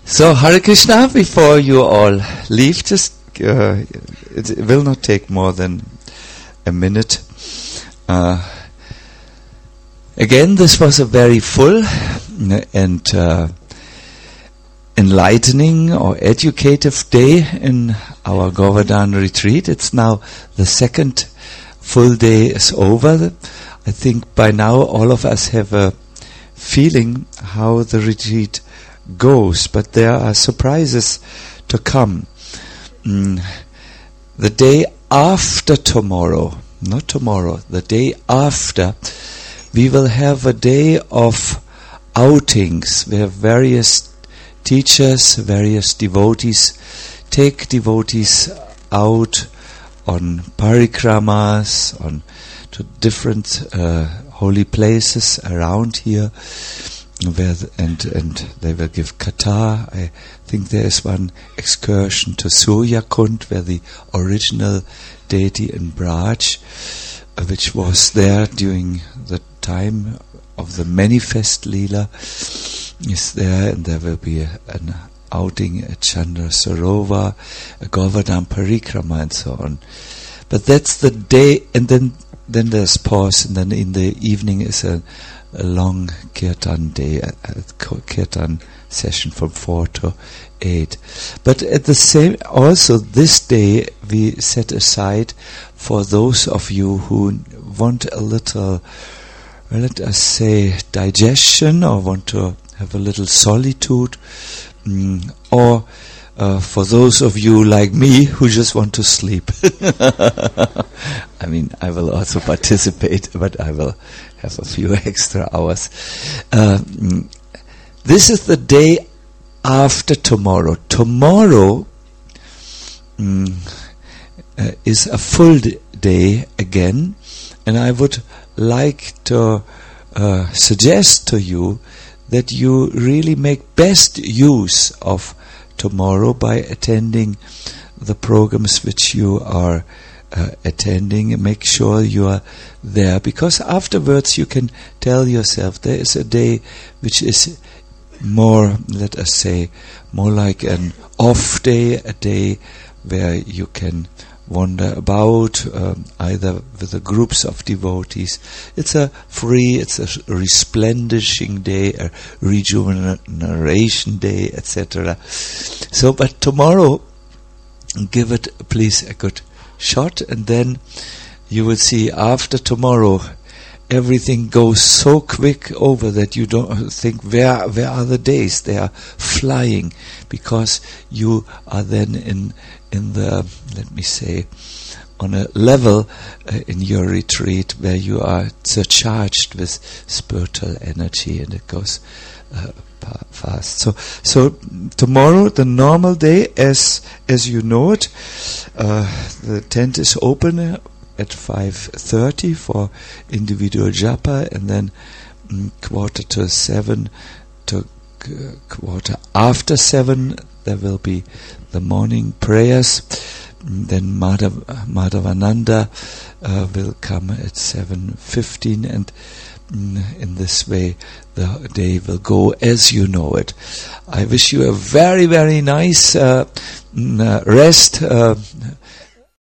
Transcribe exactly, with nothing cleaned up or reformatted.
So, Hare Krishna, before you all leave, just, uh, it, it will not take more than a minute. Uh, again, this was a very full and uh, enlightening or educative day in our Govardhan retreat. It's now the second full day is over. I think by now all of us have a feeling how the retreat goes, but there are surprises to come. Mm. The day after tomorrow, not tomorrow, the day after, we will have a day of outings where various teachers, various devotees take devotees out on parikramas, on to different uh, holy places around here. Where the, and and they will give kata. I think there is one excursion to Suryakund, where the original deity in Braj, uh, which was there during the time of the manifest Leela, is there, and there will be a, an outing at Chandra Sarovar, a Govardhan Parikrama, and so on. But that's the day, and then then there's pause, and then in the evening is a a long kirtan day, a, a kirtan session from four to eight. But at the same, also this day we set aside for those of you who want a little, let us say, digestion, or want to have a little solitude, mm, or uh, for those of you like me who just want to sleep. I mean, I will also participate, but I will have a few extra hours. Uh, this is the day after tomorrow. Tomorrow mm, uh, is a full d- day again, and I would like to uh, suggest to you that you really make best use of tomorrow by attending the programs which you are uh, attending, and make sure you are there, because afterwards you can tell yourself there is a day which is more, let us say, more like an off day, a day where you can wander about, um, either with the groups of devotees. It's a free, it's a resplendishing day, a rejuvenation day, et cetera. So, but tomorrow, give it, please, a good shot, and then you will see after tomorrow everything goes so quick over that you don't think, where where are the days? They are flying, because you are then in in the, let me say, on a level uh, in your retreat where you are surcharged with spiritual energy, and it goes uh, pa- fast. So so tomorrow, the normal day, as as you know it, uh, the tent is open uh, at five thirty for individual japa, and then mm, quarter to seven to uh, quarter after seven there will be the morning prayers. Mm, then Madhav, Madhavananda uh, will come at seven fifteen, and mm, in this way the day will go as you know it. I wish you a very, very nice uh, mm, uh, rest. Uh,